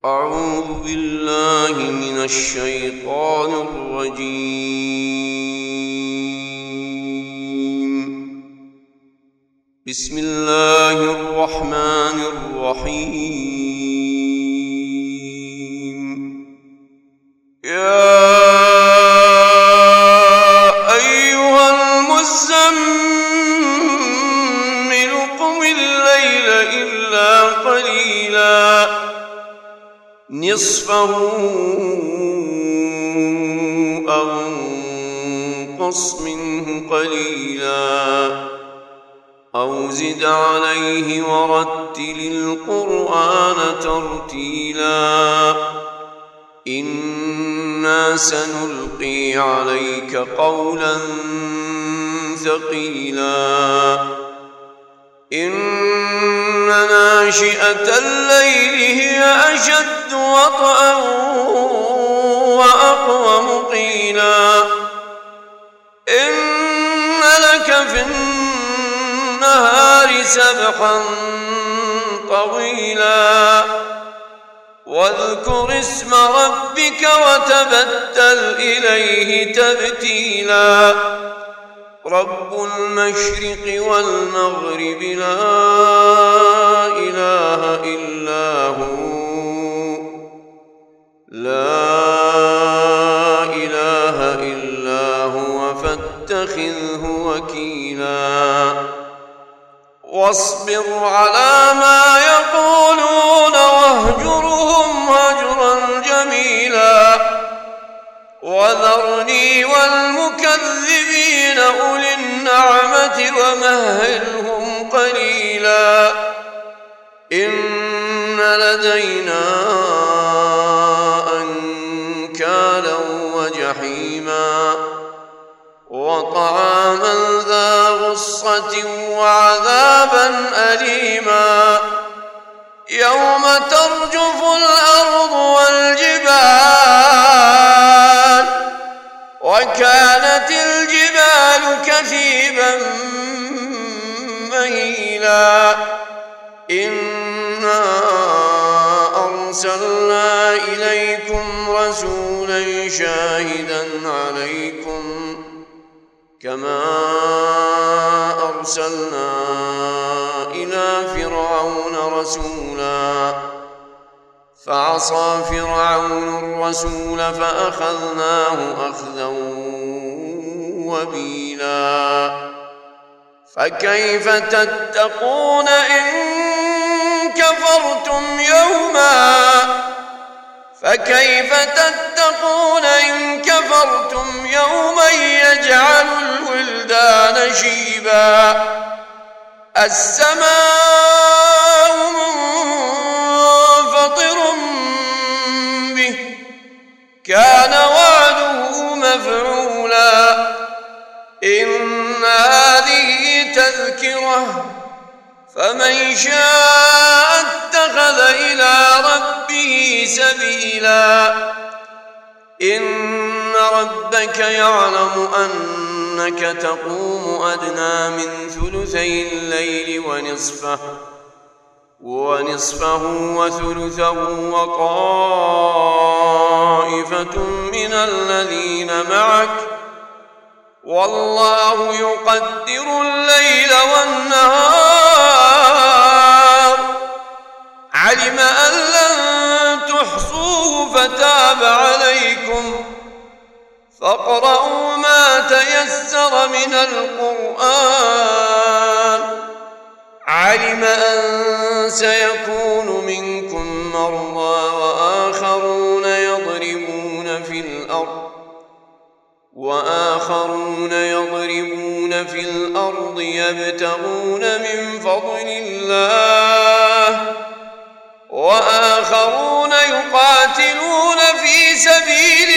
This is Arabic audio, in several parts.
أعوذ بالله من الشيطان الرجيم. بسم الله الرحمن الرحيم. يا أيها المزمل قم الليل إلا قليلا نصفه أو انقص منه قليلا أو زد عليه ورتل القرآن ترتيلا إنا سنلقي عليك قولا ثقيلا إن ناشئة الليل هي أشد وطئا وأقوم قيلا إن لك في النهار سبحا طويلا واذكر اسم ربك وتبتل إليه تبتيلا رب المشرق والمغرب لا إله إلا هو فاتخذه وكيلا واصبر على ما يقولون واهجرهم هجرا جميلا وذرني والمكذبين أولي النعمة ومهلهم قليلا إن لدينا أنكالا وجحيما وطعاما ذا غصة وعذابا أليما يوم ترجف الأرض والجبال وكانت الجبال كثيبا مهيلا إنا أرسلنا إليكم رسولا شاهدا عليكم كما أرسلنا إلى فرعون رسولا فعصى فرعون الرسول فأخذناه أخذا وبيلا فكيف تتقون إن كفرتم يوما يجعل الولدان شيبا السماء منفطر به كان وعده مفعولا إن هذه تذكرة فمن شاء اتخذ إلى ربه سبيلا إن ربك يعلم أنك تقوم أدنى من ثلثي الليل ونصفه وثلثه وطائفة من الذين معك والله يقدر الليل والنهار علم أن لن تحصوه فتاب عليكم فاقرؤوا ما تيسر من القرآن علم أن سيكون منكم مرضى وآخرون يضربون في الأرض يبتغون من فضل الله وآخرون يقاتلون في سبيل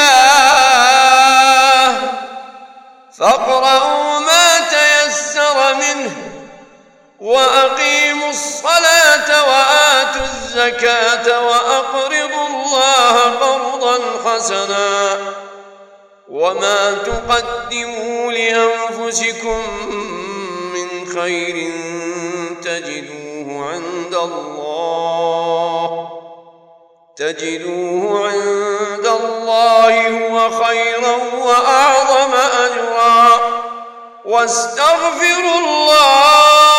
الله فاقرؤوا ما تيسر منه وأقيموا الصلاة وآتوا الزكاة وأقرضوا الله قرضا حسنا وما تقدموا لأنفسكم من خير تجدوه عند الله تجدوه عند الله هو خيرا وأعظم أجرا واستغفروا الله